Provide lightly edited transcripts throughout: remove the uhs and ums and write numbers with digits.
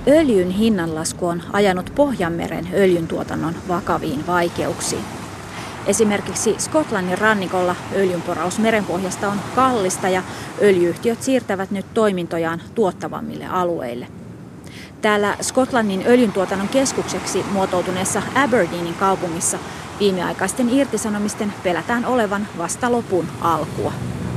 Öljyn hinnanlasku on ajanut Pohjanmeren öljyntuotannon vakaviin vaikeuksiin. Esimerkiksi Skotlannin rannikolla öljynporaus merenpohjasta on kallista ja öljyyhtiöt siirtävät nyt toimintojaan tuottavammille alueille. Täällä Skotlannin öljyntuotannon keskukseksi muotoutuneessa Aberdeenin kaupungissa viimeaikaisten irtisanomisten pelätään olevan vasta lopun alkua.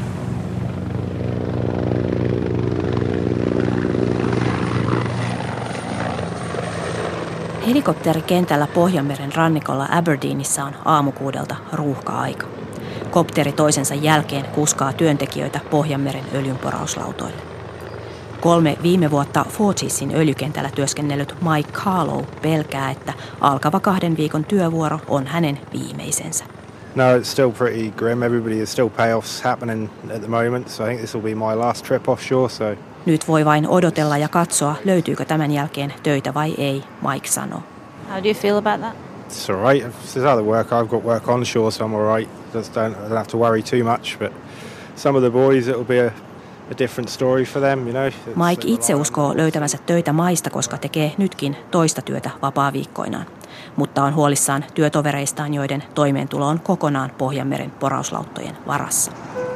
Helikopterikentällä Pohjanmeren rannikolla Aberdeenissa on aamukuudelta ruuhka-aika. Kopteri toisensa jälkeen kuskaa työntekijöitä Pohjanmeren öljynporauslautoille. 3 viime vuotta Fortiesin öljykentällä työskennellyt Mike Carlow pelkää, että alkava 2 viikon työvuoro on hänen viimeisensä. No, it's still pretty grim. Everybody is still payoffs happening at the moment, so I think this will be my last trip offshore. So. Nyt voi vain odotella ja katsoa, löytyykö tämän jälkeen töitä vai ei, Mike sanoo. How do you feel about that? It's all right. If there's other work, I've got work onshore, so I'm all right. Just don't have to worry too much. But some of the boys, it'll be a different story for them, you know. Mike itse uskoo löytävänsä töitä maista, koska tekee nytkin toista työtä vapaa-viikkoinaan. Mutta on huolissaan työtovereistaan, joiden toimeentulo on kokonaan Pohjanmeren porauslauttojen varassa.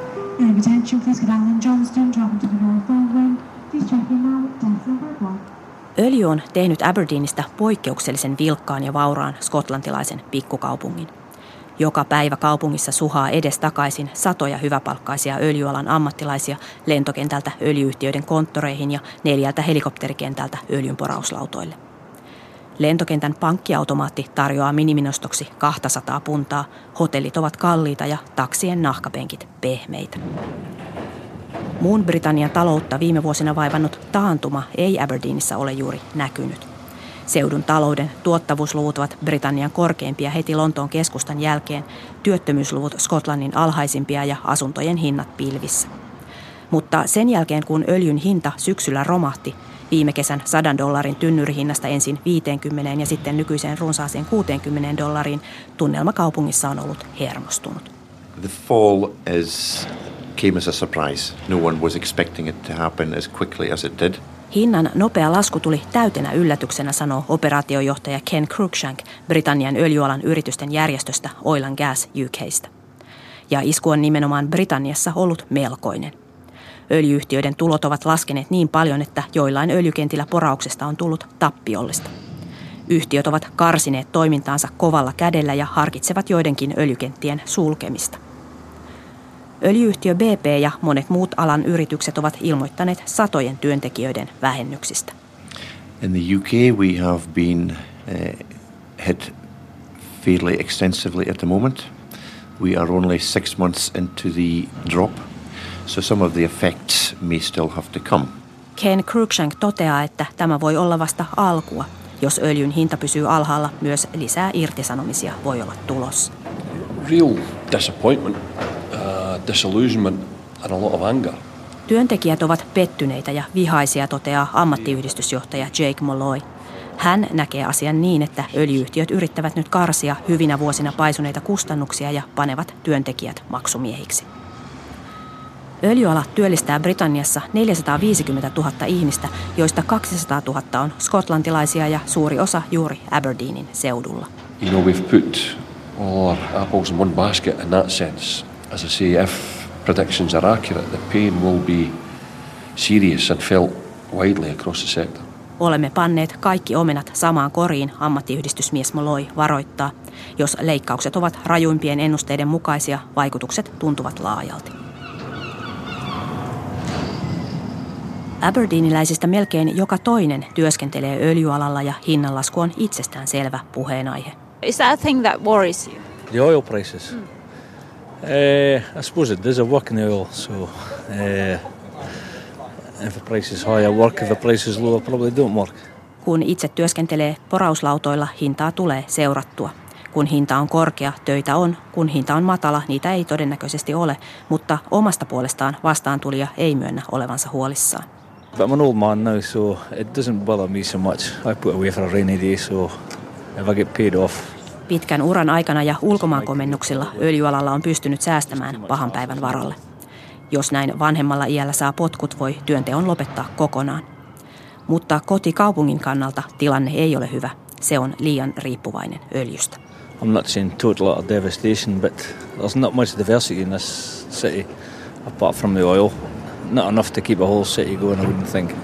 Öljy on tehnyt Aberdeenistä poikkeuksellisen vilkkaan ja vauraan skotlantilaisen pikkukaupungin. Joka päivä kaupungissa suhaa edestakaisin satoja hyväpalkkaisia öljyalan ammattilaisia lentokentältä öljyyhtiöiden konttoreihin ja 4 helikopterikentältä öljynporauslautoille. Lentokentän pankkiautomaatti tarjoaa miniminostoksi 200 puntaa, hotellit ovat kalliita ja taksien nahkapenkit pehmeitä. Muun Britannian taloutta viime vuosina vaivannut taantuma ei Aberdeenissa ole juuri näkynyt. Seudun talouden tuottavuusluvut ovat Britannian korkeimpia heti Lontoon keskustan jälkeen, työttömyysluvut Skotlannin alhaisimpia ja asuntojen hinnat pilvissä. Mutta sen jälkeen, kun öljyn hinta syksyllä romahti, viime kesän $100 tynnyrihinnasta ensin 50 ja sitten nykyiseen runsaaseen $60, tunnelma kaupungissa on ollut hermostunut. The fall came as a surprise. No one was expecting it to happen as quickly as it did. Hinnan nopea lasku tuli täytenä yllätyksenä, sanoo operaatiojohtaja Ken Cruikshank Britannian öljyalan yritysten järjestöstä Oil and Gas UK:sta. Ja isku on nimenomaan Britanniassa ollut melkoinen. Öljyyhtiöiden tulot ovat laskeneet niin paljon, että joillain öljykentillä porauksesta on tullut tappiollista. Yhtiöt ovat karsineet toimintaansa kovalla kädellä ja harkitsevat joidenkin öljykenttien sulkemista. Öljyyhtiö BP ja monet muut alan yritykset ovat ilmoittaneet satojen työntekijöiden vähennyksistä. In the UK we have been hit fairly extensively at the moment. We are only 6 months into the drop, so some of the effects may still have to come. Ken Cruikshank toteaa, että tämä voi olla vasta alkua. Jos öljyn hinta pysyy alhaalla, myös lisää irtisanomisia voi olla tulossa. Real disappointment. Disillusionment and a lot of anger. Työntekijät ovat pettyneitä ja vihaisia, toteaa ammattiyhdistysjohtaja Jake Molloy. Hän näkee asian niin, että öljyyhtiöt yrittävät nyt karsia hyvinä vuosina paisuneita kustannuksia ja panevat työntekijät maksumiehiksi. Öljyala työllistää Britanniassa 450 000 ihmistä, joista 200 000 on skotlantilaisia ja suuri osa juuri Aberdeenin seudulla. You know, we've put all our apples in one basket in that sense. As I say, if predictions are accurate, the pain will be serious and felt widely across the sector. Olemme panneet kaikki omenat samaan koriin, ammattiyhdistysmies Molloy varoittaa. Jos leikkaukset ovat rajuimpien ennusteiden mukaisia, vaikutukset tuntuvat laajalti. Aberdeeniläisistä melkein joka toinen työskentelee öljyalalla ja hinnanlasku on itsestään selvä puheenaihe. Is that a thing that worries you? The oil prices. I suppose it does. I work in the oil, so if the price is high, I work. If the price is low, I probably don't work. Kun itse työskentelee porauslautoilla, hintaa tulee seurattua. Kun hinta on korkea, töitä on. Kun hinta on matala, niitä ei todennäköisesti ole, mutta omasta puolestaan vastaantulija ei myönnä olevansa huolissaan. But I'm an old man now, so it doesn't bother me so much. I put away for a rainy day, so if I get paid off. Pitkän uran aikana ja ulkomaankomennuksilla öljyalalla on pystynyt säästämään pahan päivän varalle. Jos näin vanhemmalla iällä saa potkut, voi työnteon lopettaa kokonaan. Mutta kotikaupungin kannalta tilanne ei ole hyvä. Se on liian riippuvainen öljystä. I'm not seeing total devastation, but there's not much diversity in this city apart from the oil. Not enough to keep a whole city going, I wouldn't think.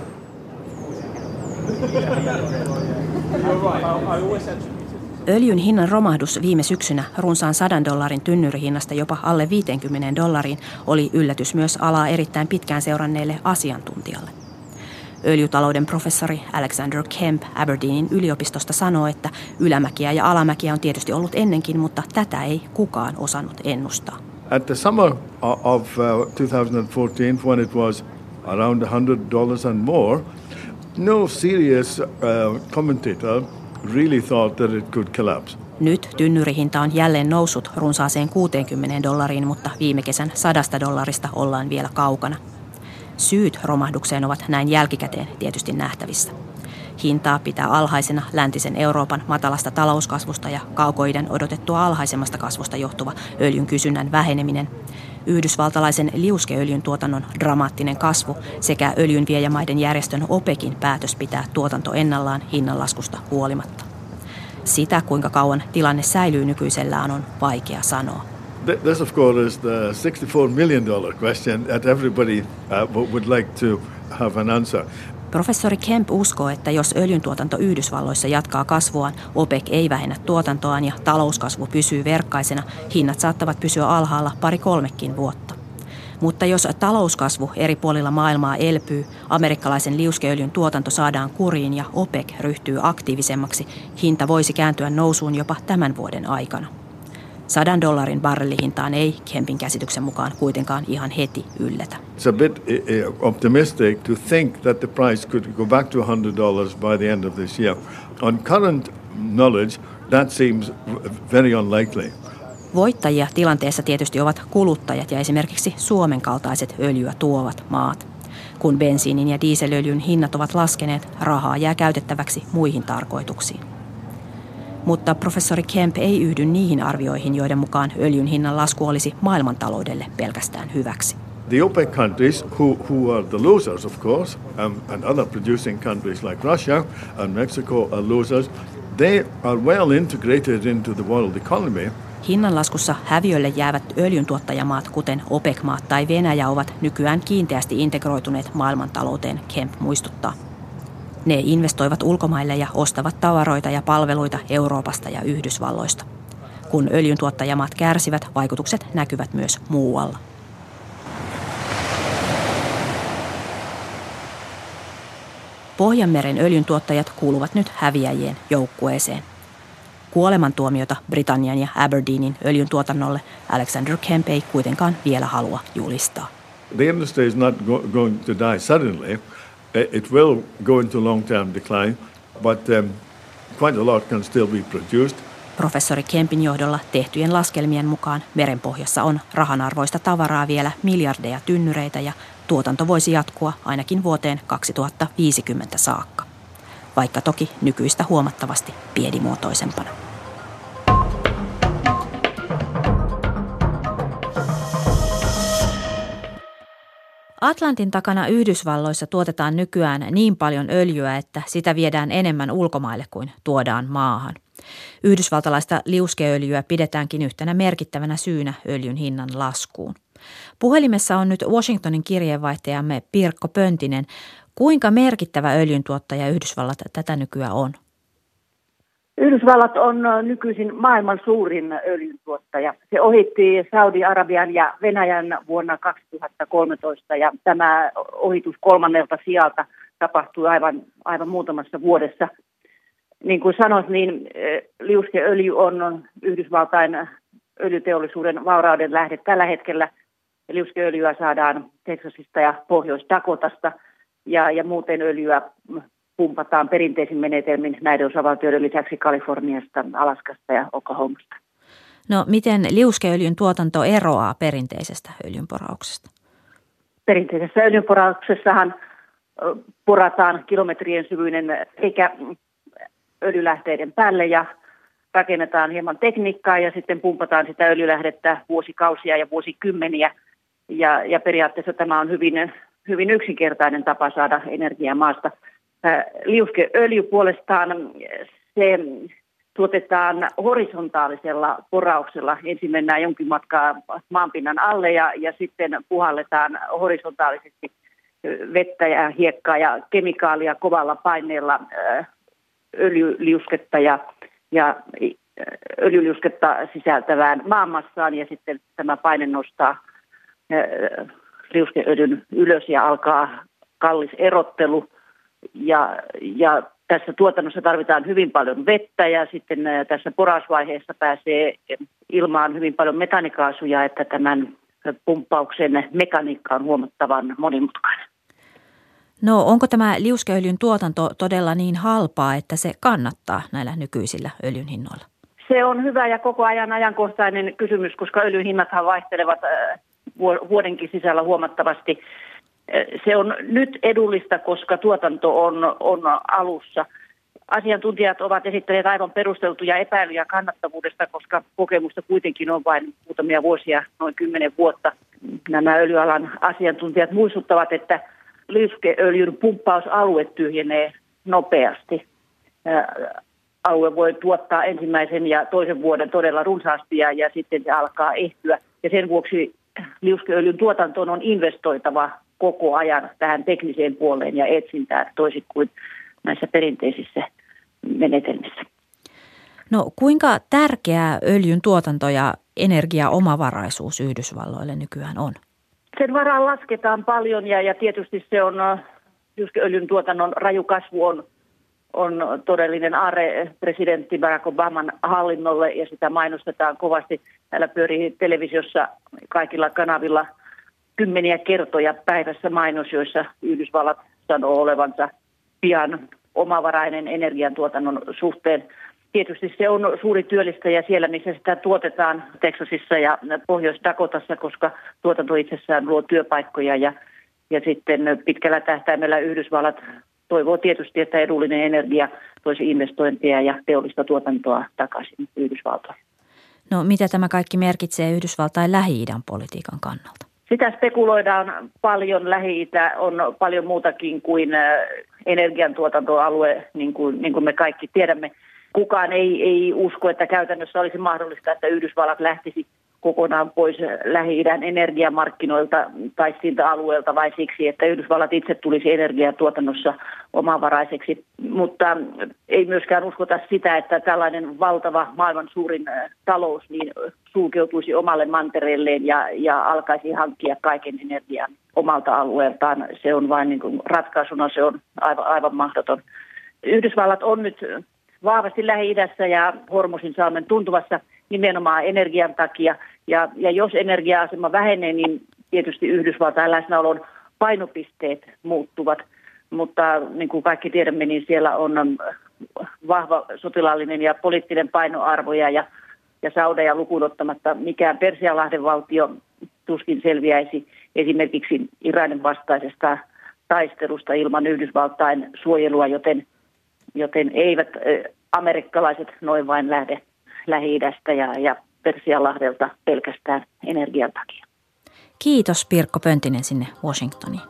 Öljyn hinnan romahdus viime syksynä runsaan $100 tynnyrihinnasta jopa alle $50 oli yllätys myös alaa erittäin pitkään seuranneelle asiantuntijalle. Öljytalouden professori Alexander Kemp Aberdeenin yliopistosta sanoo, että ylämäkiä ja alamäkiä on tietysti ollut ennenkin, mutta tätä ei kukaan osannut ennustaa. At the summer of 2014, when it was around $100 and more, no serious commentator really thought that it could collapse. Nyt tynnyrihinta on jälleen noussut runsaaseen $60, mutta viime kesän $100 ollaan vielä kaukana. Syyt romahdukseen ovat näin jälkikäteen tietysti nähtävissä. Hintaa pitää alhaisena läntisen Euroopan matalasta talouskasvusta ja kaukoidän odotettua alhaisemmasta kasvusta johtuva öljyn kysynnän väheneminen, yhdysvaltalaisen liuskeöljyn tuotannon dramaattinen kasvu sekä öljynviejämaiden järjestön OPECin päätös pitää tuotanto ennallaan hinnanlaskusta huolimatta. Sitä, kuinka kauan tilanne säilyy nykyisellään, on vaikea sanoa. This, of course, is the $64 million question that everybody would like to have an answer. Professori Kemp uskoo, että jos öljyntuotanto Yhdysvalloissa jatkaa kasvuaan, OPEC ei vähennä tuotantoaan ja talouskasvu pysyy verkkaisena, hinnat saattavat pysyä alhaalla 2-3 vuotta. Mutta jos talouskasvu eri puolilla maailmaa elpyy, amerikkalaisen liuskeöljyn tuotanto saadaan kuriin ja OPEC ryhtyy aktiivisemmaksi, hinta voisi kääntyä nousuun jopa tämän vuoden aikana. $100 barrelihintaan ei Kempin käsityksen mukaan kuitenkaan ihan heti yllätä. It's a bit optimistic to think that the price could go back to $100 by the end of this year. On current knowledge, that seems very unlikely. Voittajia tilanteessa tietysti ovat kuluttajat ja esimerkiksi Suomen kaltaiset öljyä tuovat maat. Kun bensiinin ja dieselöljyn hinnat ovat laskeneet, rahaa jää käytettäväksi muihin tarkoituksiin. Mutta professori Kemp ei yhdy niihin arvioihin, joiden mukaan öljyn hinnan lasku olisi maailmantaloudelle pelkästään hyväksi. The OPEC countries, who are the losers, of course, and other producing countries like Russia and Mexico are losers, they are well integrated into the world economy. Hinnanlaskussa häviölle jäävät öljyntuottajamaat, kuten OPEC-maat tai Venäjä, ovat nykyään kiinteästi integroituneet maailmantalouteen, Kemp muistuttaa. Ne investoivat ulkomaille ja ostavat tavaroita ja palveluita Euroopasta ja Yhdysvalloista. Kun öljyntuottajamaat kärsivät, vaikutukset näkyvät myös muualla. Pohjanmeren öljyntuottajat kuuluvat nyt häviäjien joukkueeseen. Kuolemantuomiota Britannian ja Aberdeenin öljyntuotannolle Alexander Kemp ei kuitenkaan vielä halua julistaa. The industry is not going to die suddenly. It will go into long-term decline, but quite a lot can still be produced. Professori Kempin johdolla tehtyjen laskelmien mukaan merenpohjassa on rahanarvoista tavaraa vielä miljardeja tynnyreitä ja tuotanto voisi jatkua ainakin vuoteen 2050 saakka, vaikka toki nykyistä huomattavasti pienimuotoisempana. Atlantin takana Yhdysvalloissa tuotetaan nykyään niin paljon öljyä, että sitä viedään enemmän ulkomaille kuin tuodaan maahan. Yhdysvaltalaista liuskeöljyä pidetäänkin yhtenä merkittävänä syynä öljyn hinnan laskuun. Puhelimessa on nyt Washingtonin kirjeenvaihtajamme Pirkko Pöntinen. Kuinka merkittävä öljyntuottaja Yhdysvallat tätä nykyään on? Yhdysvallat on nykyisin maailman suurin öljyntuottaja. Se ohitti Saudi-Arabian ja Venäjän vuonna 2013 ja tämä ohitus 3. sijalta tapahtui aivan muutamassa vuodessa. Niin kuin sanoit, niin liuskeöljy on Yhdysvaltain öljyteollisuuden vaurauden lähde tällä hetkellä. Liuskeöljyä saadaan Teksasista ja Pohjois-Dakotasta ja muuten öljyä pumpataan perinteisin menetelmin näiden osavaltioiden lisäksi Kaliforniasta, Alaskasta ja Oklahomasta. No miten liuskeöljyn tuotanto eroaa perinteisestä öljynporauksesta? Perinteisessä öljynporauksessahan porataan kilometrien syvyinen reikä öljylähteiden päälle ja rakennetaan hieman tekniikkaa ja sitten pumpataan sitä öljylähdettä vuosikausia ja vuosikymmeniä. Ja periaatteessa tämä on hyvin yksinkertainen tapa saada energiaa maasta. Liuskeöljy puolestaan se tuotetaan horisontaalisella porauksella. Ensin mennään jonkin matkaa maanpinnan alle ja sitten puhalletaan horisontaalisesti vettä ja hiekkaa ja kemikaalia kovalla paineella öljyliusketta ja öljyliusketta sisältävään maanmassaan ja sitten tämä paine nostaa liuskeöljyn ylös ja alkaa kallis erottelu ja tässä tuotannossa tarvitaan hyvin paljon vettä ja sitten tässä porausvaiheessa pääsee ilmaan hyvin paljon metaanikaasuja, että tämän pumppauksen mekaniikka on huomattavan monimutkainen. No onko tämä liuskeöljyn tuotanto todella niin halpaa, että se kannattaa näillä nykyisillä öljyn hinnoilla? Se on hyvä ja koko ajan ajankohtainen kysymys, koska öljyn hinnathan vaihtelevat vuodenkin sisällä huomattavasti. Se on nyt edullista, koska tuotanto on alussa. Asiantuntijat ovat esittäneet aivan perusteltuja epäilyjä kannattavuudesta, koska kokemusta kuitenkin on vain muutamia vuosia, noin 10 vuotta. Nämä öljyalan asiantuntijat muistuttavat, että liuskeöljyn pumppausalue tyhjenee nopeasti. Alue voi tuottaa ensimmäisen ja toisen vuoden todella runsaasti ja sitten se alkaa ehtyä. Ja sen vuoksi liuskeöljyn tuotantoon on investoitava koko ajan tähän tekniseen puoleen ja etsintään toisin kuin näissä perinteisissä menetelmissä. No kuinka tärkeää öljyn tuotanto ja energiaomavaraisuus Yhdysvalloille nykyään on? Sen varaan lasketaan paljon ja tietysti se on, liuskeöljyn tuotannon raju kasvu on todellinen aare presidentti Barack Obaman hallinnolle ja sitä mainostetaan kovasti. Täällä pyörii televisiossa kaikilla kanavilla kymmeniä kertoja päivässä mainos, joissa Yhdysvallat sanoo olevansa pian omavarainen energiantuotannon suhteen. Tietysti se on suuri työllistäjä siellä, missä sitä tuotetaan Texasissa ja Pohjois-Dakotassa, koska tuotanto itsessään luo työpaikkoja ja sitten pitkällä tähtäimellä Yhdysvallat toivoo tietysti, että edullinen energia toisi investointia ja teollista tuotantoa takaisin Yhdysvaltoihin. No mitä tämä kaikki merkitsee Yhdysvaltain Lähi-idän politiikan kannalta? Sitä spekuloidaan paljon. Lähi-itä on paljon muutakin kuin energiantuotantoalue, niin kuin me kaikki tiedämme. Kukaan ei usko, että käytännössä olisi mahdollista, että Yhdysvallat lähtisi kokonaan pois Lähi-idän energiamarkkinoilta tai siltä alueelta vai siksi, että Yhdysvallat itse tulisi energiatuotannossa omavaraiseksi. Mutta ei myöskään uskota sitä, että tällainen valtava maailman suurin talous niin sulkeutuisi omalle mantereelleen ja alkaisi hankkia kaiken energian omalta alueeltaan. Se on vain niin kuin ratkaisuna, se on aivan mahdoton. Yhdysvallat on nyt vahvasti Lähi-idässä ja Hormusin salmen tuntuvassa nimenomaan energian takia. Ja jos energia-asema vähenee, niin tietysti Yhdysvaltain läsnäolon painopisteet muuttuvat. Mutta niin kuin kaikki tiedämme, niin siellä on vahva sotilaallinen ja poliittinen painoarvo ja Saudeja lukuun ottamatta mikään Persianlahden valtio tuskin selviäisi esimerkiksi Iranin vastaisesta taistelusta ilman Yhdysvaltain suojelua, joten eivät amerikkalaiset noin vain lähde Lähi-idästä ja Persianlahdelta pelkästään energian takia. Kiitos Pirkko Pöntinen sinne Washingtoniin.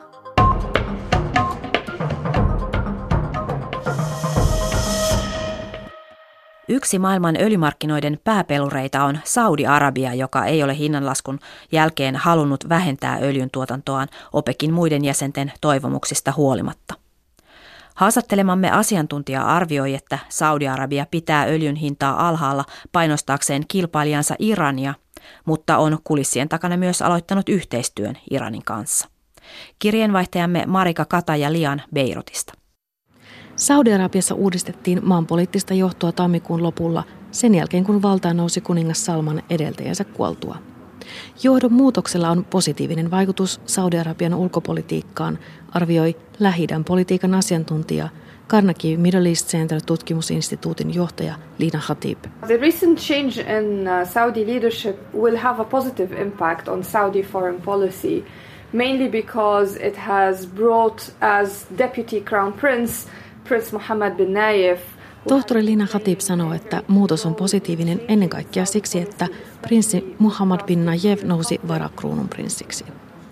Yksi maailman öljymarkkinoiden pääpelureita on Saudi-Arabia, joka ei ole hinnanlaskun jälkeen halunnut vähentää öljyn tuotantoaan OPECin muiden jäsenten toivomuksista huolimatta. Haastattelemamme asiantuntija arvioi, että Saudi-Arabia pitää öljyn hintaa alhaalla painostaakseen kilpailijansa Irania, mutta on kulissien takana myös aloittanut yhteistyön Iranin kanssa. Kirjeenvaihtajamme Marika Kataja-Lian Beirutista. Saudi-Arabiassa uudistettiin maan poliittista johtoa tammikuun lopulla sen jälkeen, kun valtaan nousi kuningas Salman edeltäjänsä kuoltua. Johdon muutoksella on positiivinen vaikutus Saudi-Arabian ulkopolitiikkaan, arvioi Lähi-idän politiikan asiantuntija Carnegie Middle East Center tutkimusinstituutin johtaja Lina Khatib. The recent change in Saudi leadership will have a positive impact on Saudi foreign policy, mainly because it has brought as deputy crown prince Mohammed bin Nayef. Tohtori Lina Khatib sanoo, että muutos on positiivinen ennen kaikkea siksi, että prinssi Mohammed bin Nayef nousi varakruunun prinssiksi.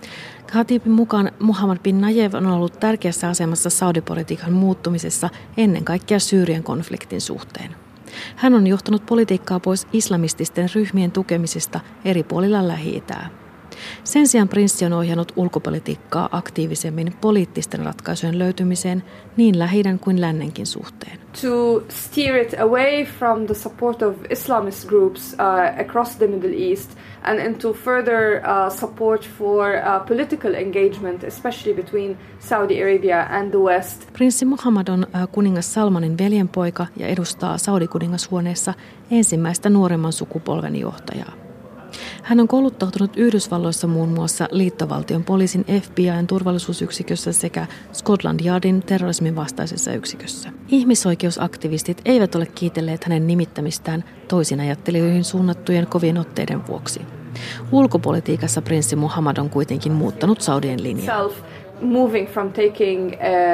Khatibin mukaan Mohammed bin Nayef on ollut tärkeässä asemassa saudipolitiikan muuttumisessa ennen kaikkea Syyrian konfliktin suhteen. Hän on johtanut politiikkaa pois islamististen ryhmien tukemisesta eri puolilla Lähi-itää. Sen sijaan prinssi on ohjannut ulkopolitiikkaa aktiivisemmin poliittisten ratkaisujen löytymiseen niin Lähi-idän kuin lännenkin suhteen. To steer it away from the support of Islamist groups across the Middle East and into further support for political engagement, especially between Saudi Arabia and the West. Prinssi Mohammed on kuningas Salmanin veljenpoika ja edustaa Saudi-kuningashuoneessa ensimmäistä nuoremman sukupolven johtajaa. Hän on kouluttautunut Yhdysvalloissa muun muassa liittovaltion poliisin FBI:n turvallisuusyksikössä sekä Scotland Yardin terrorismin vastaisessa yksikössä. Ihmisoikeusaktivistit eivät ole kiitelleet hänen nimittämistään toisinajattelijoihin suunnattujen kovien otteiden vuoksi. Ulkopolitiikassa prinssi Mohammed on kuitenkin muuttanut Saudien linjaa. Moving from taking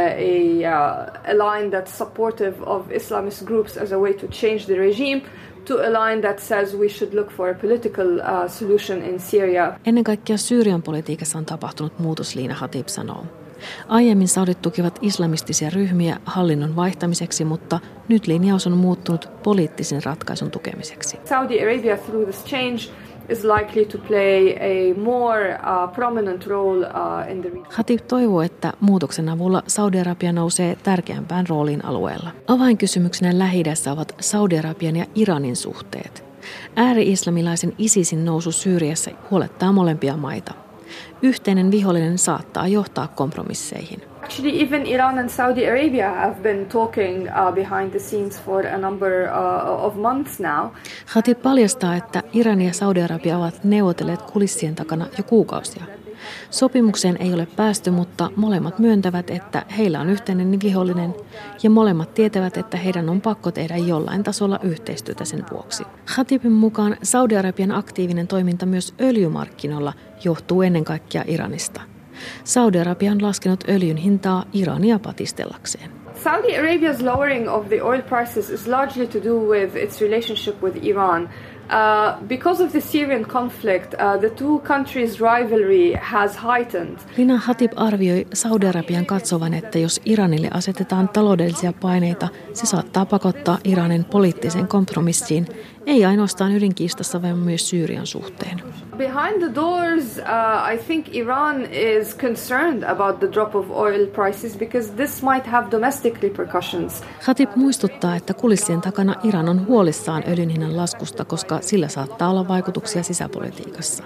a line that's supportive of Islamist groups as a way to change the regime to a line that says we should look for a political solution in Syria. Ennen kaikkea Syyrian politiikassa on tapahtunut muutos, Liina Khatib sanoo. Aiemmin saudit tukivat islamistisia ryhmiä hallinnon vaihtamiseksi, mutta nyt linjaus on muuttunut poliittisen ratkaisun tukemiseksi. Saudi Arabia through this change is likely to play a more prominent role in the region. Khatib toivoo, että muutoksen avulla Saudi-Arabia nousee tärkeämpään rooliin alueella. Avainkysymyksenä Lähi-idässä ovat Saudi-Arabian ja Iranin suhteet. Ääri-islamilaisen ISISin nousu Syyriassa huolettaa molempia maita. Yhteinen vihollinen saattaa johtaa kompromisseihin. Actually, even Iran and Saudi Arabia have been talking behind the scenes for a number of months now. Khatib paljastaa, että Iran ja Saudi-Arabia ovat neuvotelleet kulissien takana jo kuukausia. Sopimukseen ei ole päästy, mutta molemmat myöntävät, että heillä on yhteinen vihollinen ja molemmat tietävät, että heidän on pakko tehdä jollain tasolla yhteistyötä sen vuoksi. Khatibin mukaan Saudi-Arabian aktiivinen toiminta myös öljymarkkinoilla johtuu ennen kaikkea Iranista. Saudi-Arabia on laskenut öljyn hintaa Irania patistellakseen. Saudi Arabia's lowering of the oil prices is largely to do with its relationship with Iran. Because of the Syrian conflict, the two countries' rivalry has heightened. Liina Khatib arvioi Saudi-Arabian katsovan, että jos Iranille asetetaan taloudellisia paineita, se saattaa pakottaa Iranin poliittiseen kompromissiin, ei ainoastaan ydinkiistassa, vaan myös Syyrian suhteen. Behind the doors, I think Iran is concerned about the drop of oil prices because this might have domestic repercussions. Khatib muistuttaa, että kulissien takana Iran on huolissaan öljyn hinnan laskusta, koska sillä saattaa olla vaikutuksia sisäpolitiikassa.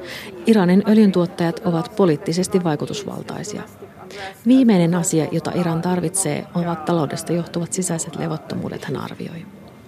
Iranin öljyntuottajat ovat poliittisesti vaikutusvaltaisia. Viimeinen asia, jota Iran tarvitsee, ovat taloudesta johtuvat sisäiset levottomuudet, hän arvioi.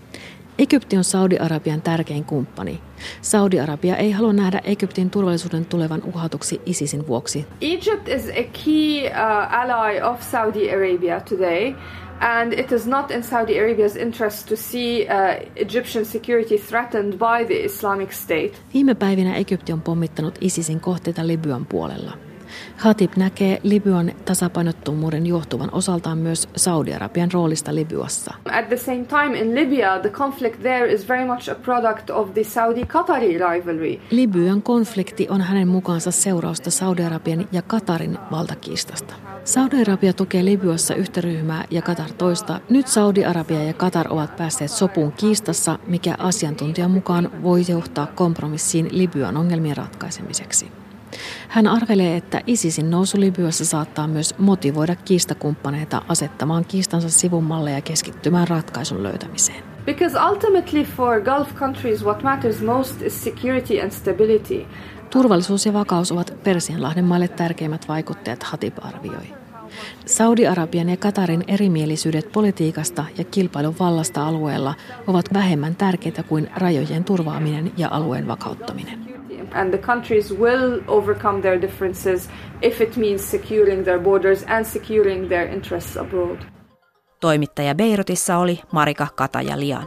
Egypti on Saudi-Arabian tärkein kumppani. Saudi-Arabia ei halua nähdä Egyptin turvallisuuden tulevan uhatuksi ISISin vuoksi. Egypt is a key ally of Saudi Arabia today. And it is not in Saudi Arabia's interest to see Egyptian security threatened by the Islamic State. Viime päivinä Egypti on pommittanut ISISin kohteita Libyan puolella. Khatib näkee Libyan tasapainottomuuden johtuvan osaltaan myös Saudi-Arabian roolista Libyassa. At the same time in Libya, the conflict there is very much a product of the Saudi-Qatari rivalry. Libyan konflikti on hänen mukaansa seurausta Saudi-Arabian ja Qatarin valtakiistasta. Saudi-Arabia tukee Libyassa yhtä ryhmää ja Qatar toista. Nyt Saudi-Arabia ja Qatar ovat päässeet sopuun kiistassa, mikä asiantuntijan mukaan voi johtaa kompromissiin Libyan ongelmien ratkaisemiseksi. Hän arvelee, että ISISin nousu Libyassa saattaa myös motivoida kiistakumppaneita asettamaan kiistansa sivummalle ja keskittymään ratkaisun löytämiseen. Because ultimately for Gulf countries what matters most is security and stability. Turvallisuus ja vakaus ovat Persianlahden maille tärkeimmät vaikuttajat, Khatib arvioi. Saudi-Arabian ja Qatarin erimielisyydet politiikasta ja kilpailun vallasta alueella ovat vähemmän tärkeitä kuin rajojen turvaaminen ja alueen vakauttaminen. And the countries will overcome their differences if it means securing their borders and securing their interests abroad. Toimittaja Beirutissa oli Marika Kataja-Lian.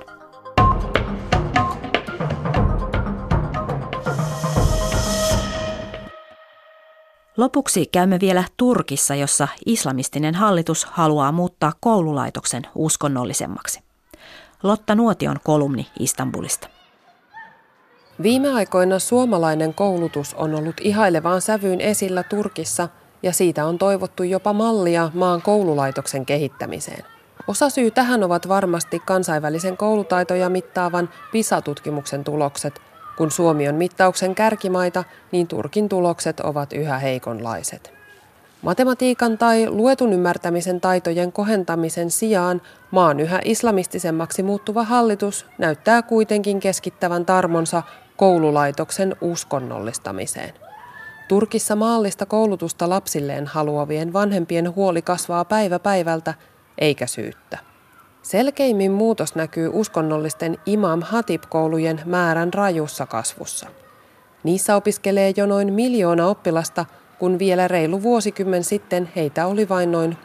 Lopuksi käymme vielä Turkissa, jossa islamistinen hallitus haluaa muuttaa koululaitoksen uskonnollisemmaksi. Lotta Nuotion kolumni Istanbulista. Viime aikoina suomalainen koulutus on ollut ihailevaan sävyyn esillä Turkissa ja siitä on toivottu jopa mallia maan koululaitoksen kehittämiseen. Osasyy tähän ovat varmasti kansainvälisen koulutaitoja mittaavan PISA-tutkimuksen tulokset. Kun Suomi on mittauksen kärkimaita, niin Turkin tulokset ovat yhä heikonlaiset. Matematiikan tai luetun ymmärtämisen taitojen kohentamisen sijaan maan yhä islamistisemmaksi muuttuva hallitus näyttää kuitenkin keskittävän tarmonsa koululaitoksen uskonnollistamiseen. Turkissa maallista koulutusta lapsilleen haluavien vanhempien huoli kasvaa päivä päivältä, eikä syyttä. Selkeimmin muutos näkyy uskonnollisten Imam Hatib-koulujen määrän rajussa kasvussa. Niissä opiskelee jo noin 1 miljoona oppilasta, kun vielä reilu vuosikymmen sitten heitä oli vain noin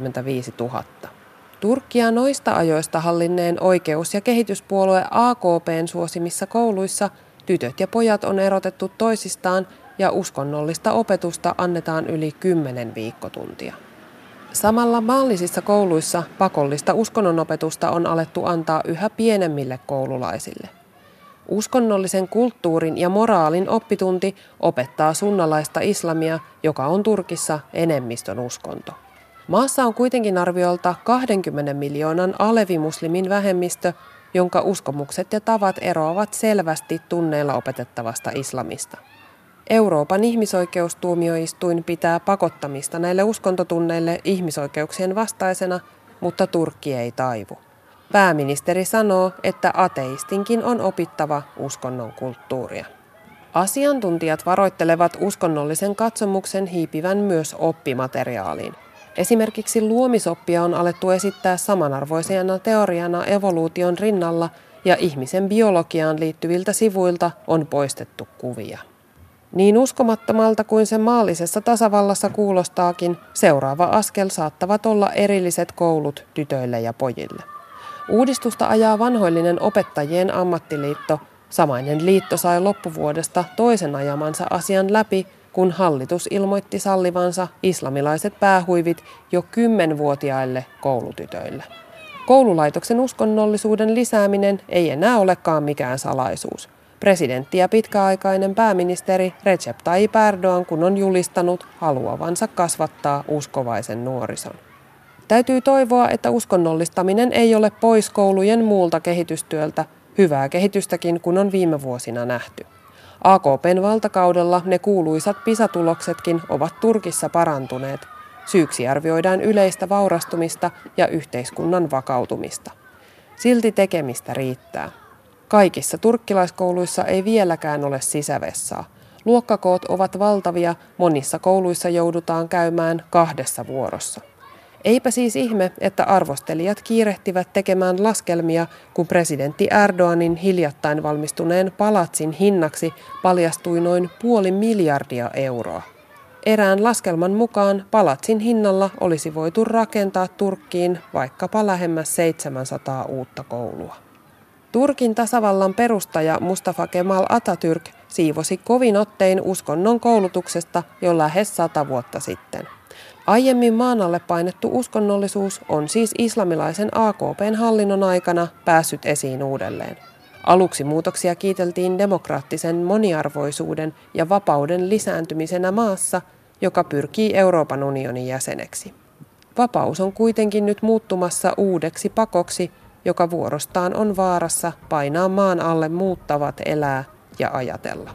65 000. Turkkia noista ajoista hallinneen oikeus- ja kehityspuolue AKP:n suosimissa kouluissa tytöt ja pojat on erotettu toisistaan ja uskonnollista opetusta annetaan yli 10 viikkotuntia. Samalla maallisissa kouluissa pakollista uskonnonopetusta on alettu antaa yhä pienemmille koululaisille. Uskonnollisen kulttuurin ja moraalin oppitunti opettaa sunnalaista islamia, joka on Turkissa enemmistön uskonto. Maassa on kuitenkin arviolta 20 miljoonan alevimuslimin vähemmistö, jonka uskomukset ja tavat eroavat selvästi tunneilla opetettavasta islamista. Euroopan ihmisoikeustuomioistuin pitää pakottamista näille uskontotunneille ihmisoikeuksien vastaisena, mutta Turkki ei taivu. Pääministeri sanoo, että ateistinkin on opittava uskonnon kulttuuria. Asiantuntijat varoittelevat uskonnollisen katsomuksen hiipivän myös oppimateriaaliin. Esimerkiksi luomisoppia on alettu esittää samanarvoisena teoriana evoluution rinnalla ja ihmisen biologiaan liittyviltä sivuilta on poistettu kuvia. Niin uskomattomalta kuin se maallisessa tasavallassa kuulostaakin, seuraava askel saattavat olla erilliset koulut tytöille ja pojille. Uudistusta ajaa vanhoillinen opettajien ammattiliitto. Samainen liitto sai loppuvuodesta toisen ajamansa asian läpi, kun hallitus ilmoitti sallivansa islamilaiset päähuivit jo 10-vuotiaille koulutytöille. Koululaitoksen uskonnollisuuden lisääminen ei enää olekaan mikään salaisuus. Presidentti ja pitkäaikainen pääministeri Recep Tayyip Erdoğan kun on julistanut haluavansa kasvattaa uskovaisen nuorison. Täytyy toivoa, että uskonnollistaminen ei ole pois koulujen muulta kehitystyöltä, hyvää kehitystäkin kun on viime vuosina nähty. AKP:n valtakaudella ne kuuluisat PISA-tuloksetkin ovat Turkissa parantuneet. Syyksi arvioidaan yleistä vaurastumista ja yhteiskunnan vakautumista. Silti tekemistä riittää. Kaikissa turkkilaiskouluissa ei vieläkään ole sisävessaa. Luokkakoot ovat valtavia, monissa kouluissa joudutaan käymään 2 vuorossa. Eipä siis ihme, että arvostelijat kiirehtivät tekemään laskelmia, kun presidentti Erdoğanin hiljattain valmistuneen palatsin hinnaksi paljastui noin 500 miljardia euroa. Erään laskelman mukaan palatsin hinnalla olisi voitu rakentaa Turkkiin vaikkapa lähemmäs 700 uutta koulua. Turkin tasavallan perustaja Mustafa Kemal Atatürk siivosi kovin ottein uskonnon koulutuksesta jo lähes 100 vuotta sitten. Aiemmin maan alle painettu uskonnollisuus on siis islamilaisen AKP:n hallinnon aikana päässyt esiin uudelleen. Aluksi muutoksia kiiteltiin demokraattisen moniarvoisuuden ja vapauden lisääntymisenä maassa, joka pyrkii Euroopan unionin jäseneksi. Vapaus on kuitenkin nyt muuttumassa uudeksi pakoksi, joka vuorostaan on vaarassa painaa maan alle muuttavat elää ja ajatella.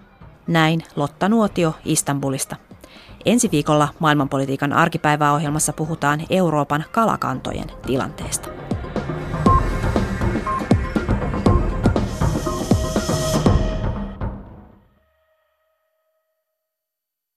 Näin Lotta Nuotio Istanbulista. Ensi viikolla maailmanpolitiikan arkipäiväohjelmassa puhutaan Euroopan kalakantojen tilanteesta.